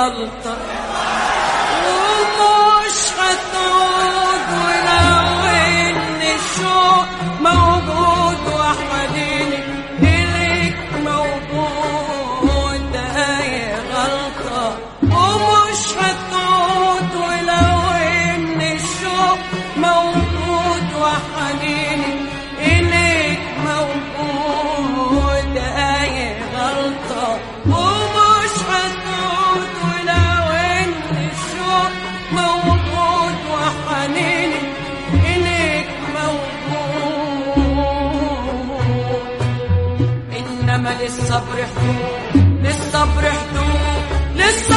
غلطة ومش هتعود، ولو ان الشوق موجود وحنيني إليك موجود، هي غلطة ومش هتعود، ولو ان الشوق موجود وحنيني إليك موجود، هي غلطة ومش هتعود، ولو ان الشوق موجود وحنيني إليك موجود. إنما للصبر حدود، للصبر حدود، للصبر